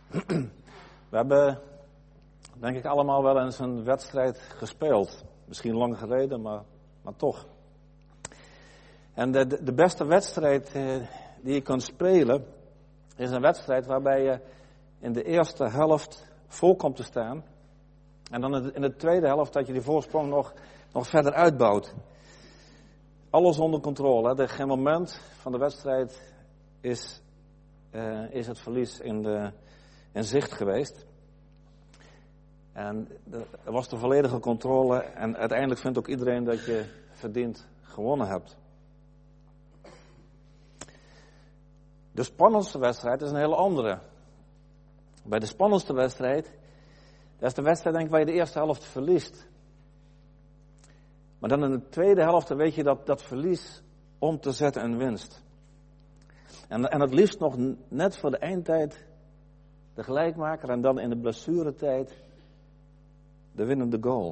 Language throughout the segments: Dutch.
We hebben, denk ik, allemaal wel eens een wedstrijd gespeeld. Misschien lang geleden, maar toch. En de beste wedstrijd die je kunt spelen, is een wedstrijd waarbij je in de eerste helft voor komt te staan. En dan in de tweede helft dat je die voorsprong nog verder uitbouwt. Alles onder controle. Hè. Geen moment van de wedstrijd is het verlies in zicht geweest. En er was de volledige controle. En uiteindelijk vindt ook iedereen dat je verdiend gewonnen hebt. De spannendste wedstrijd is een hele andere. Bij de spannendste wedstrijd, dat is de wedstrijd denk ik waar je de eerste helft verliest. Maar dan in de tweede helft dan weet je dat verlies om te zetten in winst. En het liefst nog net voor de eindtijd de gelijkmaker en dan in de blessuretijd de winnende goal.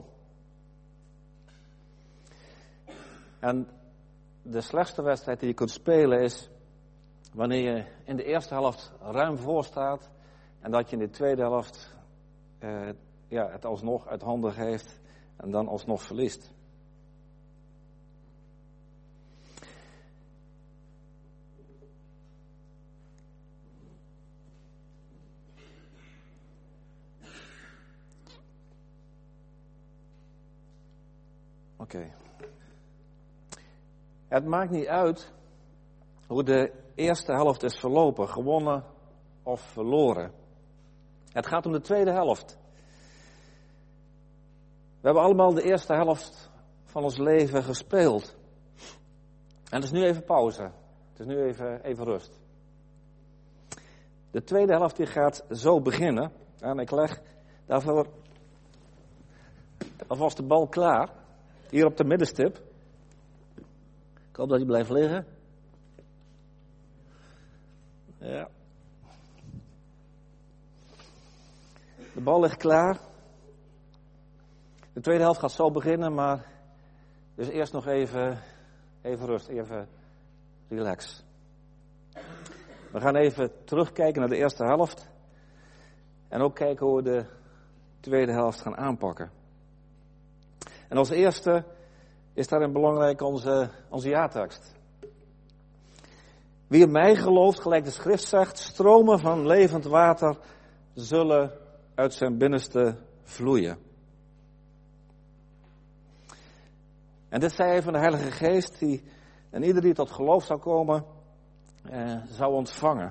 En de slechtste wedstrijd die je kunt spelen is wanneer je in de eerste helft ruim voor staat en dat je in de tweede helft het alsnog uit handen geeft en dan alsnog verliest. Oké. Het maakt niet uit hoe de eerste helft is verlopen, gewonnen of verloren. Het gaat om de tweede helft. We hebben allemaal de eerste helft van ons leven gespeeld. En het is nu even pauze. Het is nu even rust. De tweede helft die gaat zo beginnen. En ik leg daarvoor alvast de bal klaar. Hier op de middenstip. Ik hoop dat hij blijft liggen. Ja. De bal ligt klaar. De tweede helft gaat zo beginnen, maar dus eerst nog even rust, even relax. We gaan even terugkijken naar de eerste helft. En ook kijken hoe we de tweede helft gaan aanpakken. En als eerste is daarin belangrijk onze jaartekst. Wie in mij gelooft, gelijk de schrift zegt, stromen van levend water zullen uit zijn binnenste vloeien. En dit zei hij van de Heilige Geest, en ieder die tot geloof zou komen, zou ontvangen.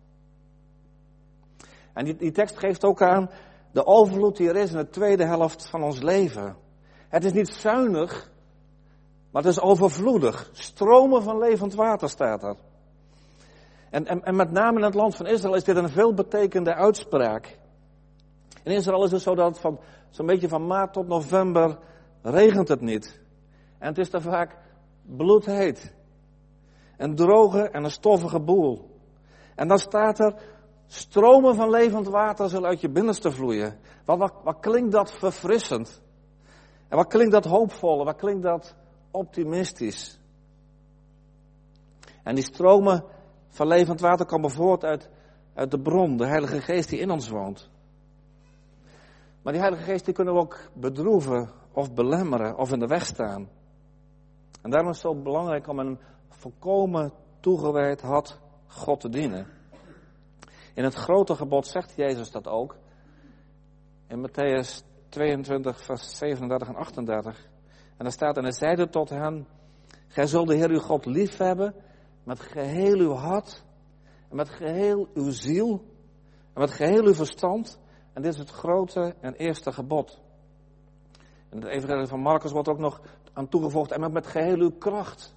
En die tekst geeft ook aan de overvloed die er is in de tweede helft van ons leven. Het is niet zuinig, maar het is overvloedig. Stromen van levend water staat er. En met name in het land van Israël is dit een veelbetekende uitspraak. In Israël is het zo dat zo'n beetje van maart tot november regent het niet. En het is daar vaak bloedheet. Een droge en een stoffige boel. En dan staat er, stromen van levend water zullen uit je binnenste vloeien. Wat klinkt dat verfrissend. En wat klinkt dat hoopvol, wat klinkt dat optimistisch. En die stromen van levend water komen voort uit de bron, de Heilige Geest die in ons woont. Maar die Heilige Geest die kunnen we ook bedroeven of belemmeren of in de weg staan. En daarom is het zo belangrijk om een volkomen toegewijd hart God te dienen. In het grote gebod zegt Jezus dat ook. In Matthäus 22 vers 37 en 38. En daar staat, en hij zeide tot hen, gij zult de Heer uw God lief hebben met geheel uw hart en met geheel uw ziel en met geheel uw verstand. En dit is het grote en eerste gebod. In het evangelie van Marcus wordt er ook nog aan toegevoegd, en met geheel uw kracht.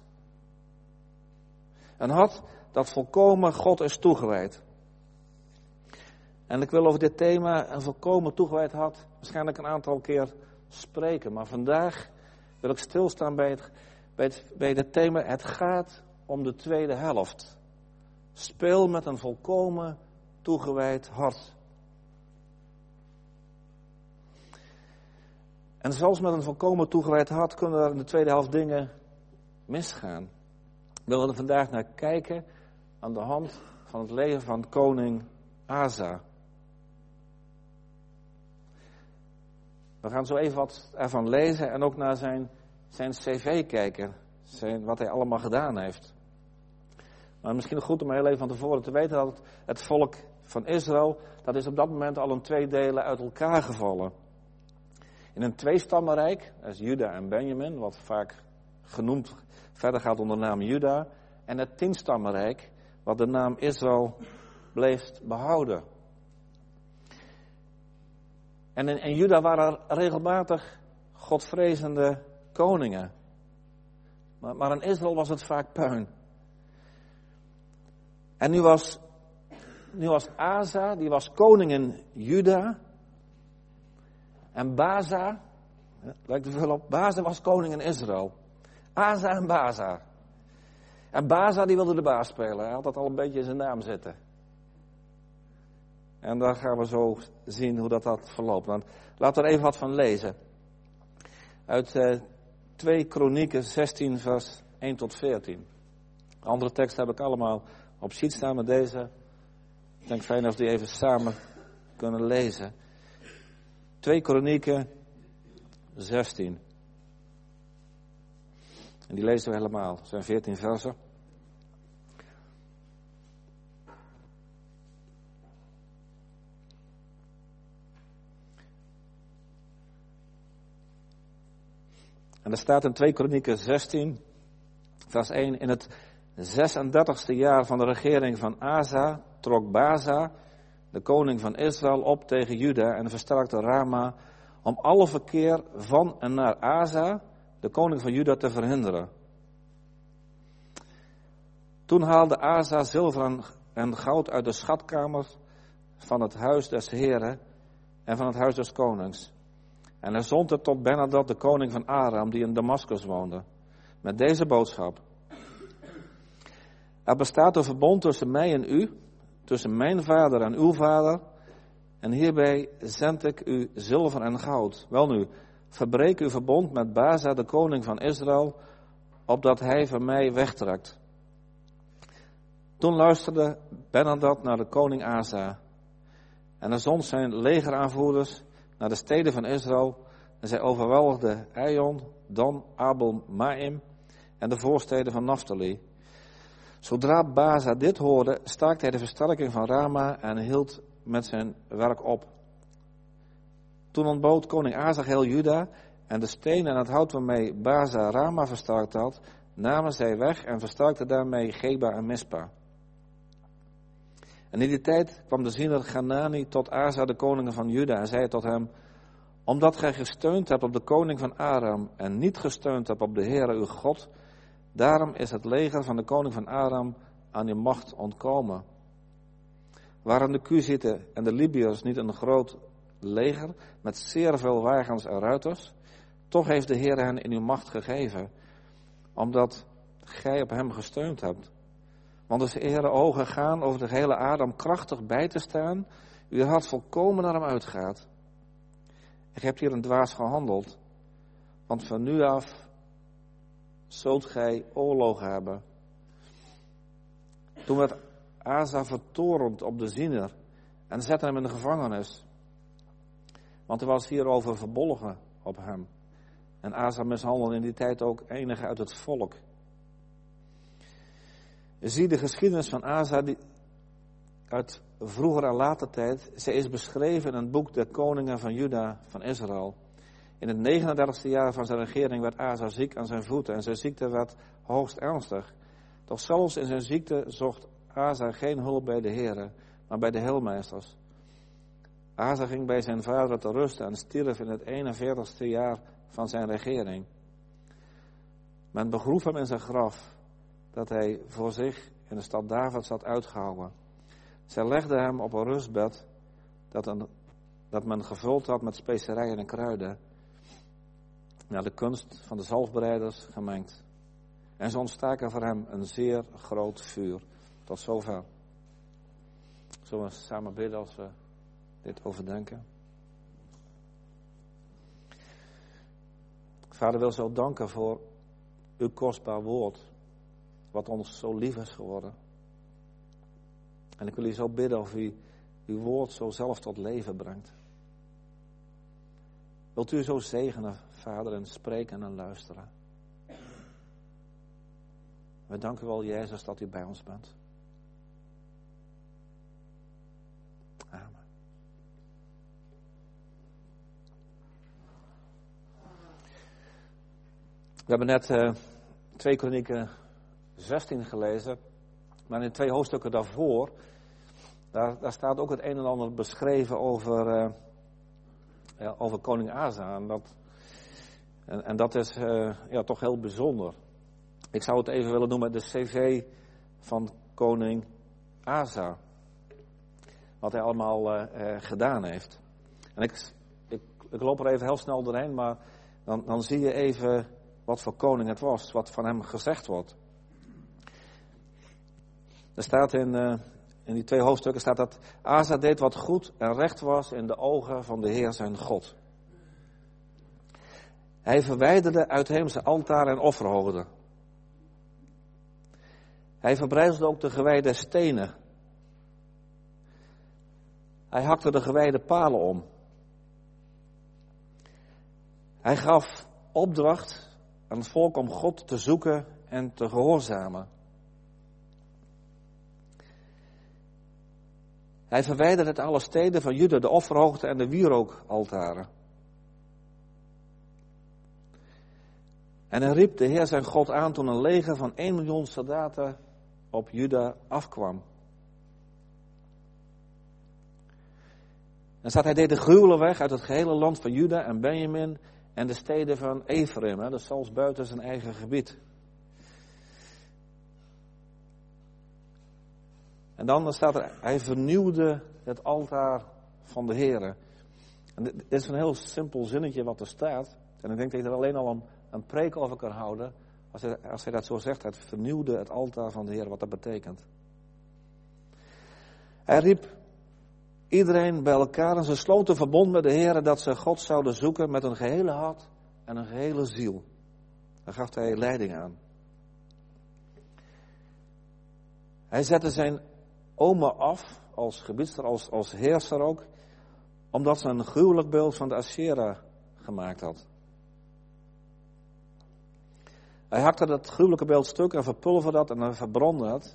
Een hart dat volkomen God is toegewijd. En ik wil over dit thema, een volkomen toegewijd hart, waarschijnlijk een aantal keer spreken. Maar vandaag wil ik stilstaan bij het thema, het gaat om de tweede helft. Speel met een volkomen toegewijd hart. En zelfs met een volkomen toegewijd hart kunnen er in de tweede helft dingen misgaan. We willen er vandaag naar kijken aan de hand van het leven van koning Asa. We gaan zo even wat ervan lezen en ook naar zijn cv kijken. Wat hij allemaal gedaan heeft. Maar misschien goed om heel even van tevoren te weten dat het volk van Israël, dat is op dat moment al in 2 delen uit elkaar gevallen. In een 2-stammenrijk, dat is Juda en Benjamin, wat vaak genoemd verder gaat onder de naam Juda. En het 10-stammenrijk, wat de naam Israël bleef behouden. En in Juda waren er regelmatig godvrezende koningen. Maar in Israël was het vaak puin. En nu was Asa, die was koning in Juda. En Baza, lijkt er veel op, Baza was koning in Israël. Asa en Baza. En Baza die wilde de baas spelen, hij had dat al een beetje in zijn naam zitten. En daar gaan we zo zien hoe dat verloopt. Want laten we er even wat van lezen. Uit 2 Kronieken 16 vers 1 tot 14. Andere teksten heb ik allemaal op sheet staan met deze. Ik denk fijn of die even samen kunnen lezen. 2 Kronieken 16. En die lezen we helemaal. Het zijn 14 versen. En er staat in 2 Kronieken 16, vers 1. In het 36e jaar van de regering van Asa trok Baza, de koning van Israël, op tegen Juda en versterkte Rama om alle verkeer van en naar Asa, de koning van Juda, te verhinderen. Toen haalde Asa zilver en goud uit de schatkamer van het huis des Heren en van het huis des konings. En hij zond het tot Benadad, de koning van Aram, die in Damaskus woonde, met deze boodschap. Er bestaat een verbond tussen mij en u, tussen mijn vader en uw vader, en hierbij zend ik u zilver en goud. Welnu, verbreek uw verbond met Baza, de koning van Israël, opdat hij van mij wegtrekt. Toen luisterde Benadad naar de koning Asa, en hij zond zijn legeraanvoerders naar de steden van Israël, en zij overweldigden Eion, Dan, Abel, Maim en de voorsteden van Naphtali. Zodra Baza dit hoorde, staakte hij de versterking van Rama en hield met zijn werk op. Toen ontbood koning Asa heel Juda en de steen en het hout waarmee Baza Rama versterkt had, namen zij weg en versterkten daarmee Geba en Mispa. En in die tijd kwam de ziener Ganani tot Asa, de koning van Juda, en zei tot hem: omdat gij gesteund hebt op de koning van Aram en niet gesteund hebt op de Heere uw God, daarom is het leger van de koning van Aram aan uw macht ontkomen. Waren de Kuzieten en de Libiërs niet een groot leger met zeer veel wagens en ruiters, toch heeft de Heere hen in uw macht gegeven, omdat gij op hem gesteund hebt. Want als de Heere ogen gaan over de gehele aarde om krachtig bij te staan, uw hart volkomen naar hem uitgaat. Je hebt hier een dwaas gehandeld, want van nu af zult gij oorlog hebben. Toen werd Asa vertorend op de ziener en zette hem in de gevangenis, want er was hierover verbolgen op hem. En Asa mishandelde in die tijd ook enigen uit het volk. Zie de geschiedenis van Asa uit vroeger en later tijd. Zij is beschreven in het boek der koningen van Juda van Israël. In het 39e jaar van zijn regering werd Asa ziek aan zijn voeten en zijn ziekte werd hoogst ernstig. Doch zelfs in zijn ziekte zocht Asa geen hulp bij de Heere, maar bij de heelmeesters. Asa ging bij zijn vader te rusten en stierf in het 41ste jaar van zijn regering. Men begroef hem in zijn graf, dat hij voor zich in de stad David had uitgehouwen. Zij legden hem op een rustbed dat men gevuld had met specerijen en kruiden, naar de kunst van de zalfbereiders gemengd. En zo ontstaat er voor hem een zeer groot vuur. Tot zover. Zullen we samen bidden als we dit overdenken? Vader, wil zo danken voor uw kostbaar woord, wat ons zo lief is geworden. En ik wil u zo bidden of u uw woord zo zelf tot leven brengt. Wilt u zo zegenen, Vader, en spreken en luisteren. We danken u wel, Jezus, dat u bij ons bent. Amen. We hebben net 2 Kronieken 16 gelezen. Maar in 2 hoofdstukken daarvoor, daar staat ook het een en ander beschreven over koning Asa. En dat is toch heel bijzonder. Ik zou het even willen noemen de cv van koning Asa. Wat hij allemaal gedaan heeft. En ik loop er even heel snel doorheen, maar dan zie je even wat voor koning het was, wat van hem gezegd wordt. Er staat in die 2 hoofdstukken staat dat Asa deed wat goed en recht was in de ogen van de Heer zijn God. Hij verwijderde uitheemse altaren en offerhoden. Hij verbrijzelde ook de gewijde stenen. Hij hakte de gewijde palen om. Hij gaf opdracht aan het volk om God te zoeken en te gehoorzamen. Hij verwijderde uit alle steden van Juda de offerhoogten en de wierookaltaren. En hij riep de Heer zijn God aan toen een leger van 1 miljoen soldaten op Juda afkwam. En staat hij deed de gruwelen weg uit het gehele land van Juda en Benjamin en de steden van Ephraim, dus zelfs buiten zijn eigen gebied. En dan staat er, hij vernieuwde het altaar van de Heere. En dit is een heel simpel zinnetje wat er staat. En ik denk dat je er alleen al een preek over kan houden. Als hij dat zo zegt, het vernieuwde het altaar van de Heer, wat dat betekent. Hij riep iedereen bij elkaar en ze sloten verbond met de Heer dat ze God zouden zoeken met een gehele hart en een gehele ziel. Daar gaf hij leiding aan. Hij zette zijn oma af als gebiedster, als heerser ook, omdat ze een gruwelijk beeld van de Asherah gemaakt had. Hij hakte dat gruwelijke beeld stuk en verpulverde dat en verbrandde het.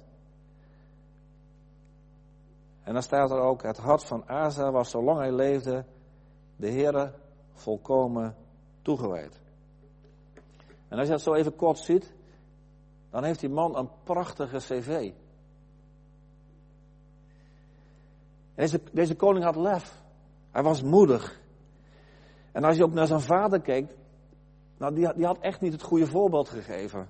En dan staat er ook, het hart van Asa was zolang hij leefde, de Heere volkomen toegewijd. En als je dat zo even kort ziet, dan heeft die man een prachtige cv. Deze koning had lef. Hij was moedig. En als je ook naar zijn vader kijkt, nou die had echt niet het goede voorbeeld gegeven.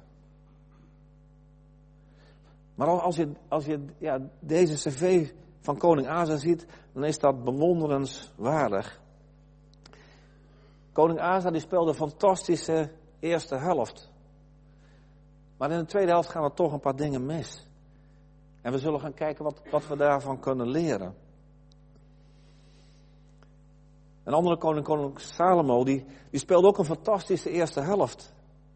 Maar als je deze cv van koning Asa ziet, dan is dat bewonderenswaardig. Koning Asa die speelde een fantastische eerste helft. Maar in de tweede helft gaan er toch een paar dingen mis. En we zullen gaan kijken wat we daarvan kunnen leren. Een andere koning Salomo, die speelde ook een fantastische eerste helft.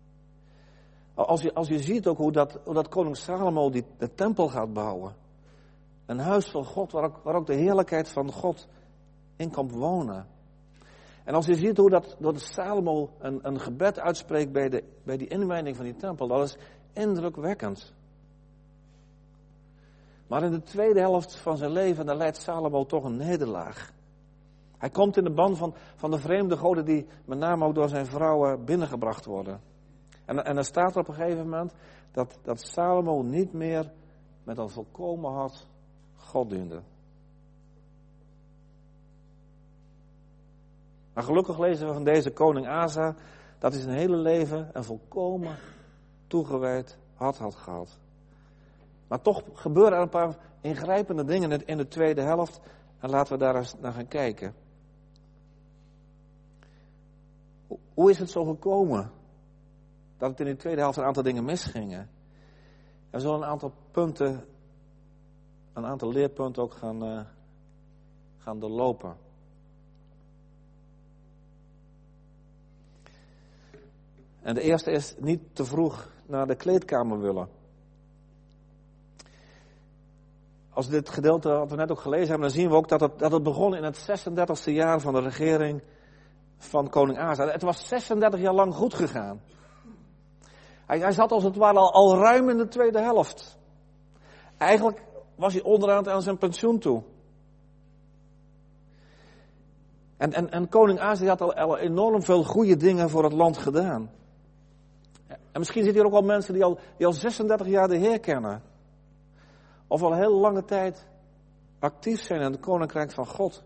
Als je ziet ook hoe dat koning Salomo de tempel gaat bouwen. Een huis van God waar ook de heerlijkheid van God in kan wonen. En als je ziet hoe dat Salomo een gebed uitspreekt bij die inwijding van die tempel, dat is indrukwekkend. Maar in de tweede helft van zijn leven, dan leidt Salomo toch een nederlaag. Hij komt in de ban van de vreemde goden die met name ook door zijn vrouwen binnengebracht worden. En dan staat er op een gegeven moment dat Salomo niet meer met een volkomen hart God diende. Maar gelukkig lezen we van deze koning Asa dat hij zijn hele leven een volkomen toegewijd hart had gehad. Maar toch gebeuren er een paar ingrijpende dingen in de tweede helft. En laten we daar eens naar gaan kijken. Hoe is het zo gekomen dat het in de tweede helft een aantal dingen misgingen? En we zullen een aantal leerpunten ook gaan doorlopen. En de eerste is niet te vroeg naar de kleedkamer willen. Als we dit gedeelte wat we net ook gelezen hebben, dan zien we ook dat het begon in het 36e jaar van de regering van koning Asa. Het was 36 jaar lang goed gegaan. Hij zat als het ware al ruim in de tweede helft. Eigenlijk was hij onderaan aan zijn pensioen toe. En koning Asa had al enorm veel goede dingen voor het land gedaan. En misschien zitten hier ook al mensen die al 36 jaar de Heer kennen. Of al heel lange tijd actief zijn in het koninkrijk van God.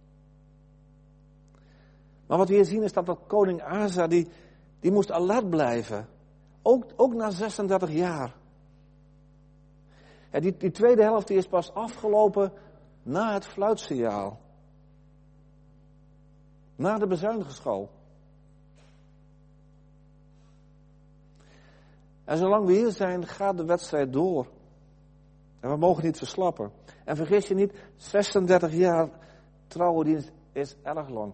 Maar wat we hier zien is dat koning Asa, die moest alert blijven. Ook na 36 jaar. En die tweede helft die is pas afgelopen na het fluitsignaal. Na de bezuinigenschal. En zolang we hier zijn, gaat de wedstrijd door. En we mogen niet verslappen. En vergis je niet, 36 jaar trouwendienst is erg lang.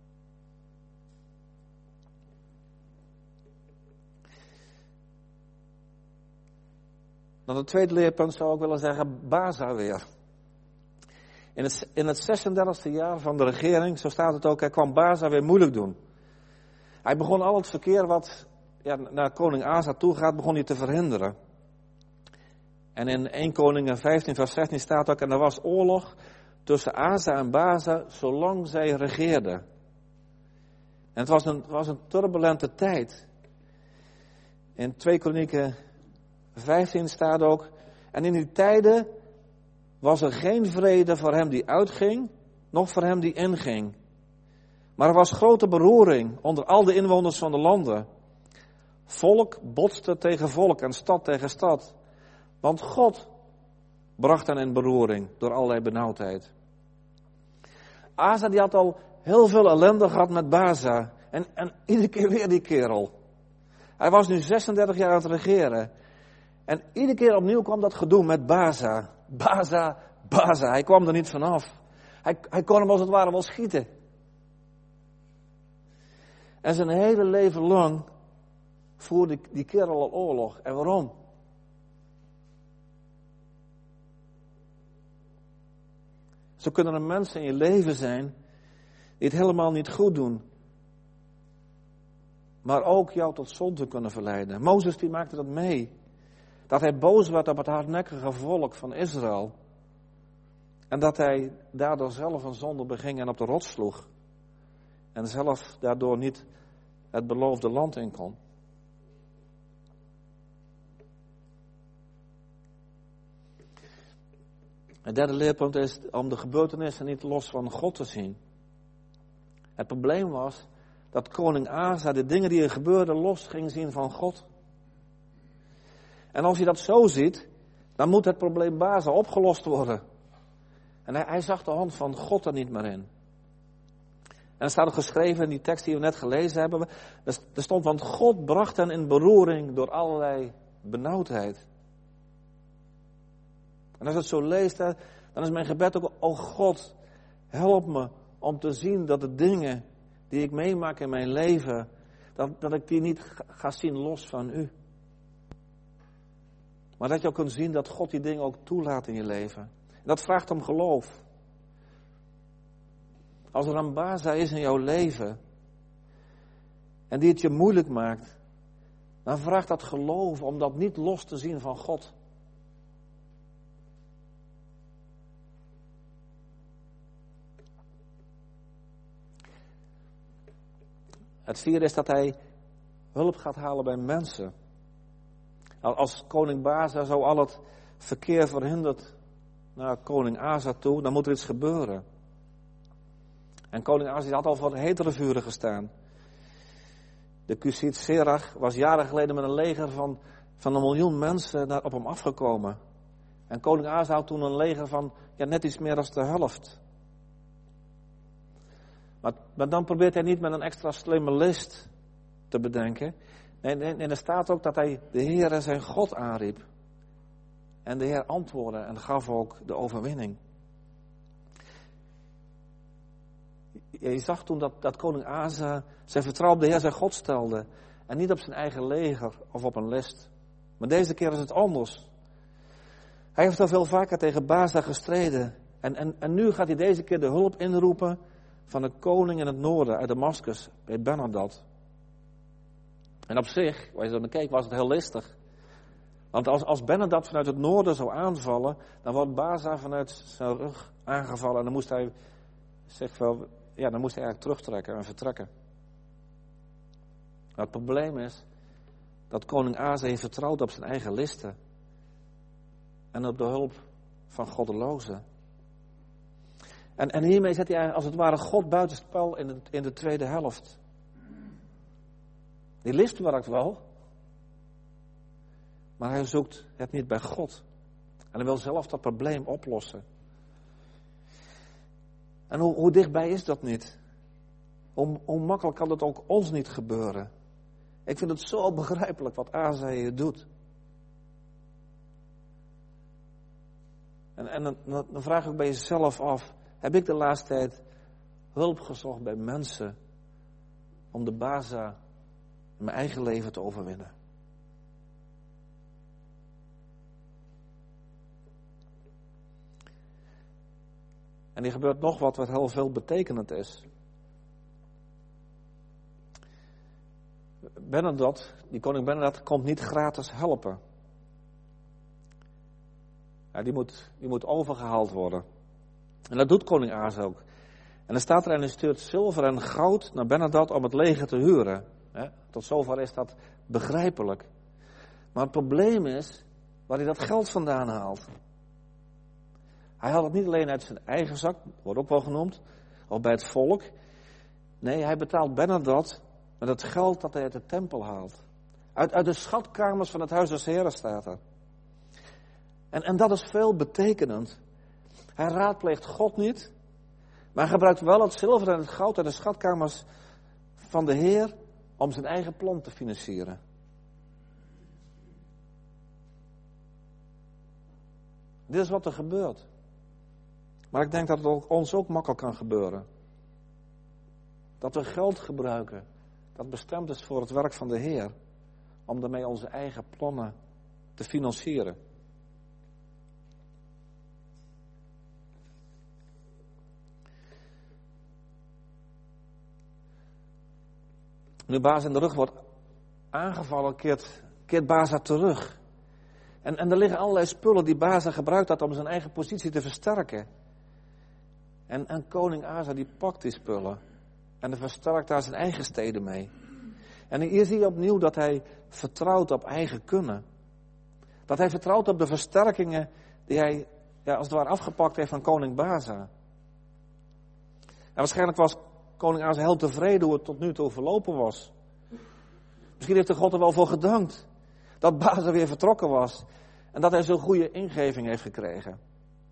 Dan het tweede leerpunt zou ik willen zeggen, Baza weer. In het 36e jaar van de regering, zo staat het ook, hij kwam Baza weer moeilijk doen. Hij begon al het verkeer wat naar koning Asa toe gaat, begon hij te verhinderen. En in 1 Koningen 15 vers 16 staat ook, en er was oorlog tussen Asa en Baza zolang zij regeerden. En het was een turbulente tijd. In 2 Kronieken 15 staat ook, en in die tijden was er geen vrede voor hem die uitging, noch voor hem die inging. Maar er was grote beroering onder al de inwoners van de landen. Volk botste tegen volk en stad tegen stad. Want God bracht hen in beroering door allerlei benauwdheid. Asa die had al heel veel ellende gehad met Baza. En iedere keer weer die kerel. Hij was nu 36 jaar aan het regeren. En iedere keer opnieuw kwam dat gedoe met Baza. Baza. Hij kwam er niet vanaf. Hij kon hem als het ware wel schieten. En zijn hele leven lang voerde die kerel al oorlog. En waarom? Zo kunnen er mensen in je leven zijn die het helemaal niet goed doen. Maar ook jou tot zonde kunnen verleiden. Mozes die maakte dat mee. Dat hij boos werd op het hardnekkige volk van Israël. En dat hij daardoor zelf een zonde beging en op de rots sloeg. En zelf daardoor niet het beloofde land in kon. Het derde leerpunt is om de gebeurtenissen niet los van God te zien. Het probleem was dat koning Asa de dingen die er gebeurden los ging zien van God. En als je dat zo ziet, dan moet het probleem Baza opgelost worden. En hij zag de hand van God er niet meer in. En er staat ook geschreven in die tekst die we net gelezen hebben. Er stond, want God bracht hen in beroering door allerlei benauwdheid. En als je het zo leest, dan is mijn gebed ook, oh God, help me om te zien dat de dingen die ik meemaak in mijn leven, dat ik die niet ga zien los van u. Maar dat je ook kunt zien dat God die dingen ook toelaat in je leven. En dat vraagt om geloof. Als er een Baza is in jouw leven en die het je moeilijk maakt, dan vraagt dat geloof om dat niet los te zien van God. Het vierde is dat hij hulp gaat halen bij mensen. Als koning Baza zo al het verkeer verhindert naar koning Asa toe, dan moet er iets gebeuren. En koning Asa had al voor hetere vuren gestaan. De Cushit Serach was jaren geleden met een leger van 1 miljoen mensen daar op hem afgekomen. En koning Asa had toen een leger van net iets meer dan de helft. Maar dan probeert hij niet met een extra slimme list te bedenken. Nee, er staat ook dat hij de Heer en zijn God aanriep. En de Heer antwoordde en gaf ook de overwinning. Je zag toen dat koning Asa zijn vertrouwen op de Heer zijn God stelde. En niet op zijn eigen leger of op een list. Maar deze keer is het anders. Hij heeft al veel vaker tegen Baza gestreden. En nu gaat hij deze keer de hulp inroepen van de koning in het noorden uit Damascus bij Ben-Hadad. En op zich, waar je zo naar keek, was het heel listig. Want als Ben-Hadad vanuit het noorden zou aanvallen, dan wordt Baza vanuit zijn rug aangevallen en dan moest hij eigenlijk terugtrekken en vertrekken. Maar het probleem is dat koning Asa heeft vertrouwd op zijn eigen listen en op de hulp van goddelozen. En hiermee zet hij als het ware God buitenspel in de tweede helft. Die list werkt wel, maar hij zoekt het niet bij God. En hij wil zelf dat probleem oplossen. En hoe dichtbij is dat niet? Hoe makkelijk kan dat ook ons niet gebeuren? Ik vind het zo begrijpelijk wat Asa hier doet. En dan vraag ik bij jezelf af, heb ik de laatste tijd hulp gezocht bij mensen om de Baza in mijn eigen leven te overwinnen? En er gebeurt nog wat heel veel betekenend is. Die koning Ben-Hadad komt niet gratis helpen. Ja, die moet overgehaald worden. En dat doet koning Asa ook. En dan staat er en hij stuurt zilver en goud naar Ben-Hadad om het leger te huren. Tot zover is dat begrijpelijk. Maar het probleem is waar hij dat geld vandaan haalt. Hij haalt het niet alleen uit zijn eigen zak, wordt ook wel genoemd, of bij het volk. Nee, hij betaalt Ben-Hadad met het geld dat hij uit de tempel haalt. Uit de schatkamers van het huis des Heren staat er. En dat is veel betekenend. Hij raadpleegt God niet, maar hij gebruikt wel het zilver en het goud uit de schatkamers van de Heer om zijn eigen plan te financieren. Dit is wat er gebeurt. Maar ik denk dat het ons ook makkelijk kan gebeuren. Dat we geld gebruiken dat bestemd is voor het werk van de Heer, om daarmee onze eigen plannen te financieren. Nu Baza in de rug wordt aangevallen, keert Baza terug. En er liggen allerlei spullen die Baza gebruikt had om zijn eigen positie te versterken. En koning Asa die pakt die spullen. En hij versterkt daar zijn eigen steden mee. En hier zie je opnieuw dat hij vertrouwt op eigen kunnen. Dat hij vertrouwt op de versterkingen die hij als het ware afgepakt heeft van koning Baza. En waarschijnlijk was koning Asa heel tevreden hoe het tot nu toe verlopen was. Misschien heeft de God er wel voor gedankt dat Baza weer vertrokken was. En dat hij zo'n goede ingeving heeft gekregen.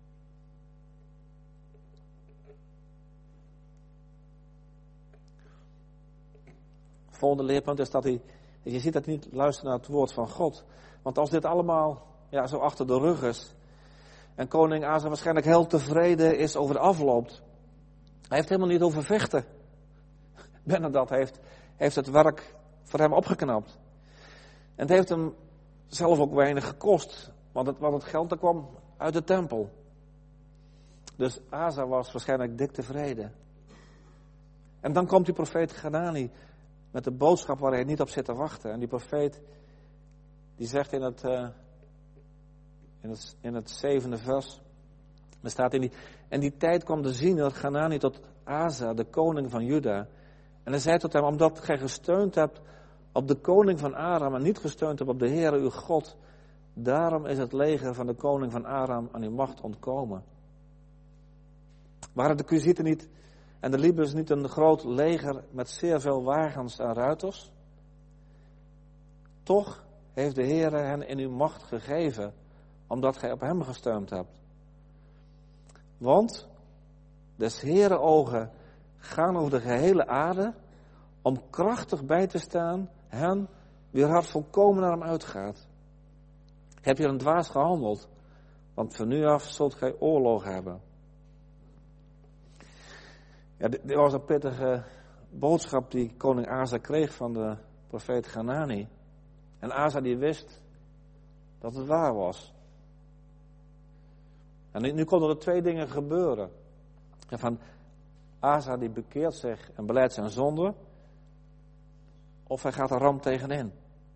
Het volgende leerpunt is dat je ziet dat hij niet luistert naar het woord van God. Want als dit allemaal zo achter de rug is. En koning Asa waarschijnlijk heel tevreden is over de afloop. Hij heeft helemaal niet over vechten. Ben-Hadad heeft het werk voor hem opgeknapt. En het heeft hem zelf ook weinig gekost. Want het geld dat kwam uit de tempel. Dus Asa was waarschijnlijk dik tevreden. En dan komt die profeet Hanani met de boodschap waar hij niet op zit te wachten. En die profeet die zegt in het 7e vers. Er staat in die tijd kwam de ziener Hanani tot Asa, de koning van Juda. En hij zei tot hem, omdat gij gesteund hebt op de koning van Aram en niet gesteund hebt op de Heere uw God, daarom is het leger van de koning van Aram aan uw macht ontkomen. Waren de Kuzieten niet en de Libiërs niet een groot leger met zeer veel wagens en ruiters? Toch heeft de Heere hen in uw macht gegeven, omdat gij op hem gesteund hebt. Want des Heere ogen gaan over de gehele aarde om krachtig bij te staan hen wier hart volkomen naar hem uitgaat. Heb je een dwaas gehandeld, want van nu af zult gij oorlog hebben. Ja, dit was een pittige boodschap die koning Asa kreeg van de profeet Hanani. En Asa die wist dat het waar was. En nu konden er twee dingen gebeuren. Asa die bekeert zich en beleidt zijn zonde, of hij gaat er ram tegenin.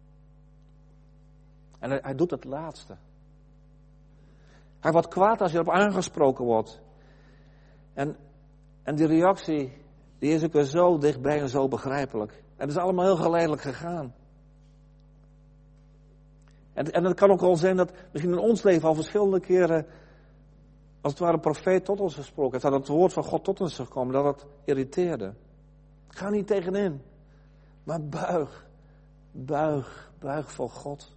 En hij doet het laatste. Hij wordt kwaad als je erop aangesproken wordt. En die reactie, die is ook weer zo dichtbij en zo begrijpelijk. En het is allemaal heel geleidelijk gegaan. En het kan ook wel zijn dat misschien in ons leven al verschillende keren, als het ware een profeet tot ons gesproken heeft, dat het woord van God tot ons is gekomen, dat het irriteerde. Ga niet tegenin, maar buig voor God.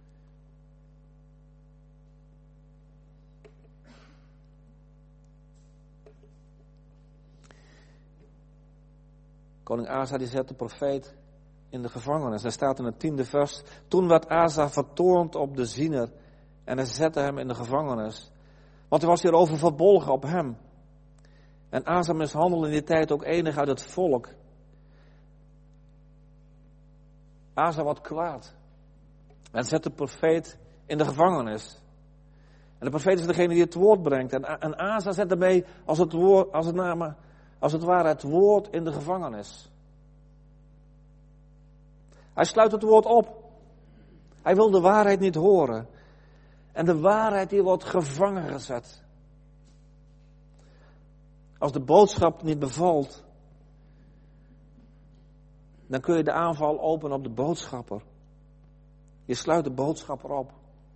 Koning Asa die zet de profeet in de gevangenis. Hij staat in het 10e vers. Toen werd Asa vertoornd op de ziener en hij zette hem in de gevangenis. Want hij was hierover verbolgen op hem. En Asa mishandelde in die tijd ook enig uit het volk. Asa wordt kwaad en zet de profeet in de gevangenis. En de profeet is degene die het woord brengt. En Asa zet ermee als het ware het woord in de gevangenis. Hij sluit het woord op. Hij wil de waarheid niet horen. En de waarheid die wordt gevangen gezet. Als de boodschap niet bevalt, dan kun je de aanval openen op de boodschapper. Je sluit de boodschapper op.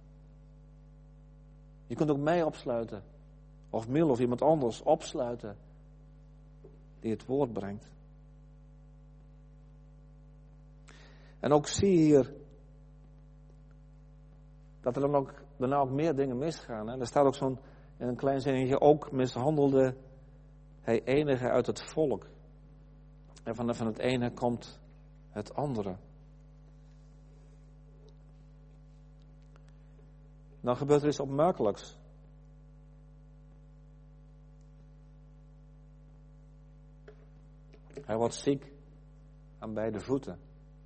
Je kunt ook mij opsluiten. Of Mil of iemand anders opsluiten. Die het woord brengt. En ook zie je hier dat er dan daarna ook meer dingen misgaan. Hè? Er staat ook zo'n, in een klein zinnetje, ook mishandelde hij enige uit het volk. En van het ene komt het andere. Dan gebeurt er iets opmerkelijks. Hij wordt ziek aan beide voeten.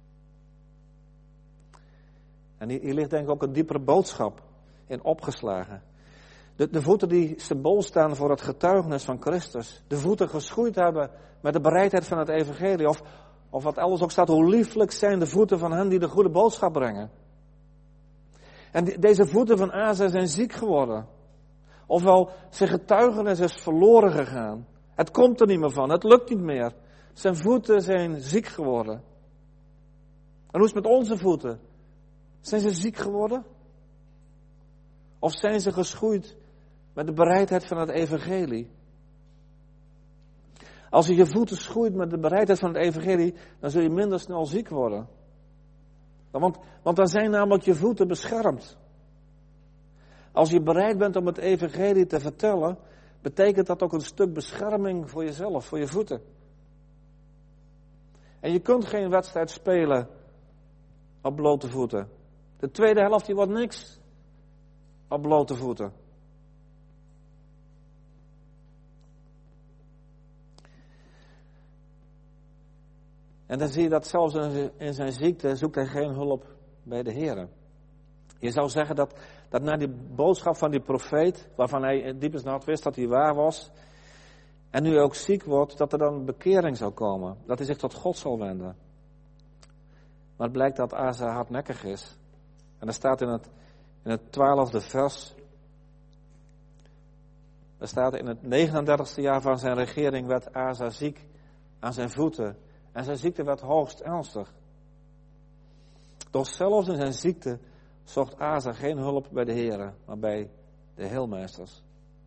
En hier ligt denk ik ook een diepere boodschap in opgeslagen. De voeten die symbool staan voor het getuigenis van Christus. De voeten geschoeid hebben met de bereidheid van het evangelie. Of wat elders ook staat, hoe lieflijk zijn de voeten van hen die de goede boodschap brengen. En deze voeten van Asa zijn ziek geworden. Ofwel, zijn getuigenis is verloren gegaan. Het komt er niet meer van, het lukt niet meer. Zijn voeten zijn ziek geworden. En hoe is het met onze voeten? Zijn ze ziek geworden? Of zijn ze geschoeid met de bereidheid van het evangelie? Als je je voeten schoeit met de bereidheid van het evangelie, dan zul je minder snel ziek worden. Want dan zijn namelijk je voeten beschermd. Als je bereid bent om het evangelie te vertellen, betekent dat ook een stuk bescherming voor jezelf, voor je voeten. En je kunt geen wedstrijd spelen op blote voeten. De tweede helft die wordt niks op blote voeten. En dan zie je dat zelfs in zijn ziekte zoekt hij geen hulp bij de Heer. Je zou zeggen dat na die boodschap van die profeet, waarvan hij diep in zijn hart wist dat hij waar was, en nu ook ziek wordt, dat er dan bekering zou komen. Dat hij zich tot God zal wenden. Maar het blijkt dat Asa hardnekkig is. En er staat in het 12e vers. Er staat in het 39e jaar van zijn regering werd Asa ziek aan zijn voeten. En zijn ziekte werd hoogst ernstig. Doch zelfs in zijn ziekte zocht Asa geen hulp bij de Heere, maar bij de heelmeesters.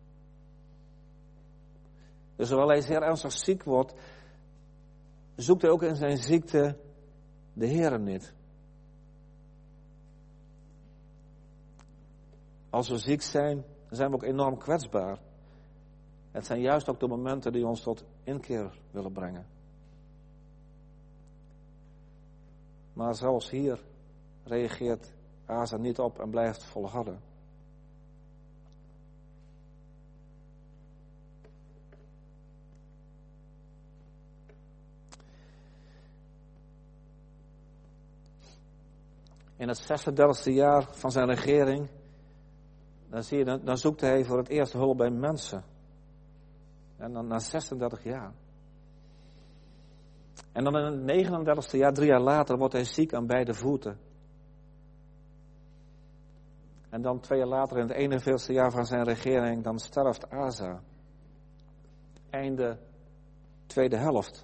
Dus hoewel hij zeer ernstig ziek wordt, zoekt hij ook in zijn ziekte de Heere niet. Als we ziek zijn, dan zijn we ook enorm kwetsbaar. Het zijn juist ook de momenten die ons tot inkeer willen brengen. Maar zelfs hier reageert Asa niet op en blijft volharden. In het 36e jaar van zijn regering, dan zoekt hij voor het eerst hulp bij mensen. En dan na 36 jaar. En dan in het 39e jaar, 3 jaar later, wordt hij ziek aan beide voeten. En dan 2 jaar later, in het 41e jaar van zijn regering, dan sterft Asa. Einde tweede helft.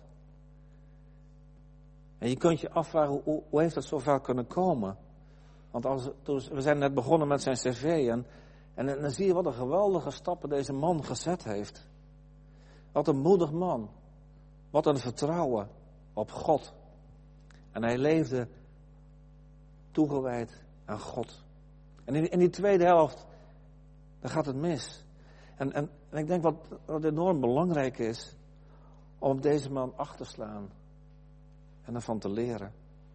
En je kunt je afvragen, hoe heeft het zo ver kunnen komen? Want we zijn net begonnen met zijn cv en dan zie je wat een geweldige stappen deze man gezet heeft. Wat een moedig man. Wat een vertrouwen op God. En hij leefde toegewijd aan God. En in die tweede helft, dan gaat het mis. En ik denk wat enorm belangrijk is, om op deze man acht te slaan. En ervan te leren.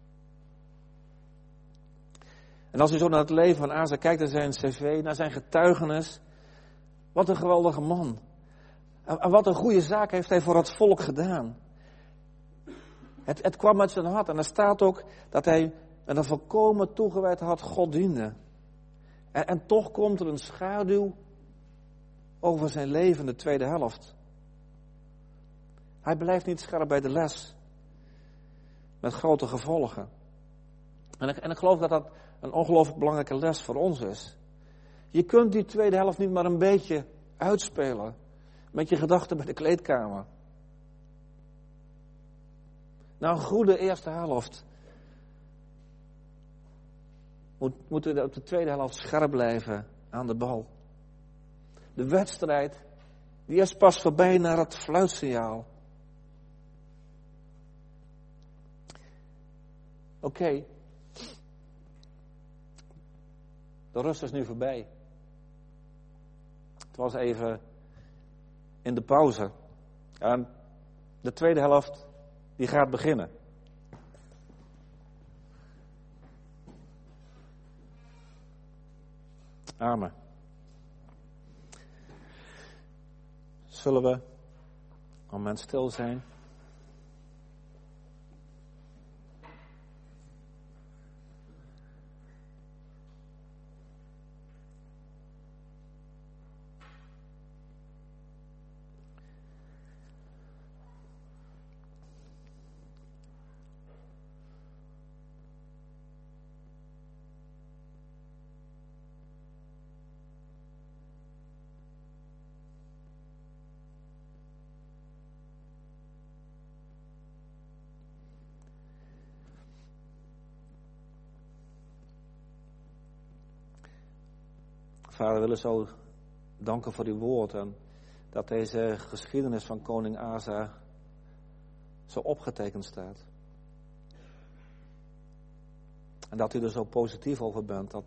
En als u zo naar het leven van Asa kijkt, naar zijn cv, naar zijn getuigenis. Wat een geweldige man. En wat een goede zaak heeft hij voor het volk gedaan. Het kwam uit zijn hart. En er staat ook dat hij met een volkomen toegewijd hart God diende. En toch komt er een schaduw over zijn leven in de tweede helft. Hij blijft niet scherp bij de les. Met grote gevolgen. En ik geloof dat dat een ongelooflijk belangrijke les voor ons is. Je kunt die tweede helft niet maar een beetje uitspelen. Met je gedachten bij de kleedkamer. Nou, een goede eerste helft. Moeten we op de tweede helft scherp blijven aan de bal. De wedstrijd, die is pas voorbij naar het fluitsignaal. Oké. De rust is nu voorbij. Het was even in de pauze. En de tweede helft, die gaat beginnen. Amen. Zullen we een moment stil zijn? Vader, we willen zo danken voor uw woord en dat deze geschiedenis van koning Asa zo opgetekend staat. En dat u er zo positief over bent, dat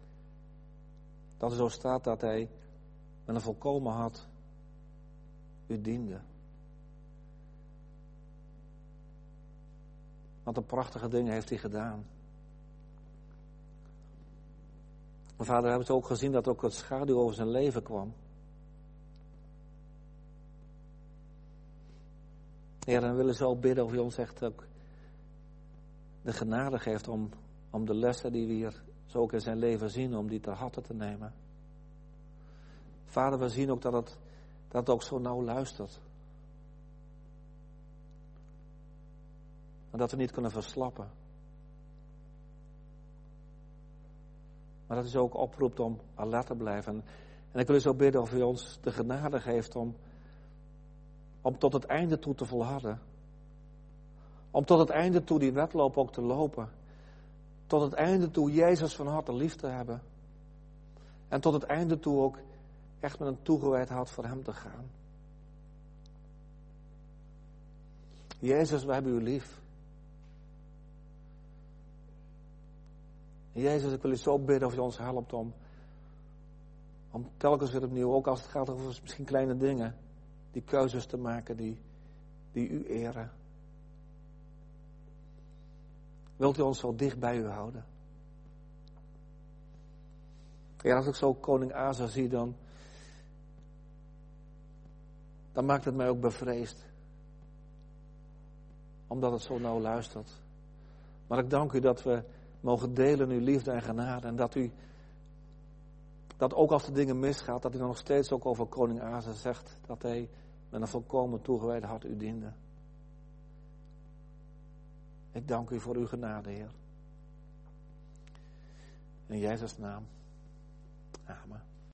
er zo staat dat hij met een volkomen hart u diende. Wat een prachtige dingen heeft hij gedaan. Maar vader, we hebben het ook gezien dat ook het schaduw over zijn leven kwam. Heer, en we willen zo bidden of u ons echt ook de genade geeft om de lessen die we hier zo ook in zijn leven zien, om die ter harte te nemen. Vader, we zien ook dat het ook zo nauw luistert. En dat we niet kunnen verslappen. Maar dat u ook oproept om alert te blijven. En ik wil u zo bidden of u ons de genade geeft om tot het einde toe te volharden. Om tot het einde toe die wedloop ook te lopen. Tot het einde toe Jezus van harte lief te hebben. En tot het einde toe ook echt met een toegewijd hart voor hem te gaan. Jezus, we hebben u lief. Jezus, ik wil u zo bidden of u ons helpt om telkens weer opnieuw, ook als het gaat over misschien kleine dingen, die keuzes te maken die u eren. Wilt u ons zo dicht bij u houden? Ja, als ik zo koning Asa zie, dan maakt het mij ook bevreesd. Omdat het zo nauw luistert. Maar ik dank u dat we mogen delen in uw liefde en genade. En dat ook als de dingen misgaan, dat u dan nog steeds ook over koning Asa zegt dat hij met een volkomen toegewijd hart u diende. Ik dank u voor uw genade, Heer. In Jezus' naam. Amen.